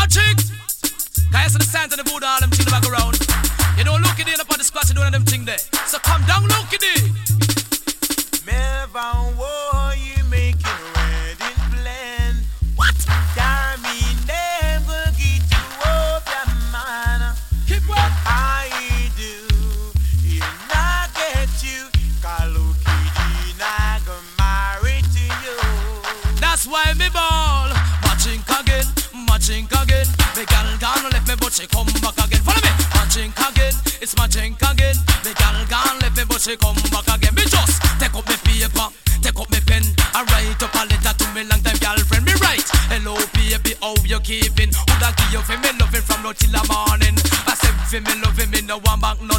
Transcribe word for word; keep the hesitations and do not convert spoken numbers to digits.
Magic. Guys, the signs and the Buddha, all them things back around. You know, look at it up on the squash, you doing them thing there. So come down, look at it. Melvin, war, you make your wedding plan. What? Carmine, them will get you up your man. Keep what? I do. You not get you. Kaluki, not gonna marry to you. That's why me ball. Matching again, matching again. Me gal gone left me, but she come back again. Follow me. Matching again, it's matching again. Me gal gone left me, but she come back again. Me just take up me paper, take up me pen. I write up a letter to me long time girlfriend. Me write, hello baby, how you keeping? Would I give you for me loving from now till the morning? I said for me loving me no one back no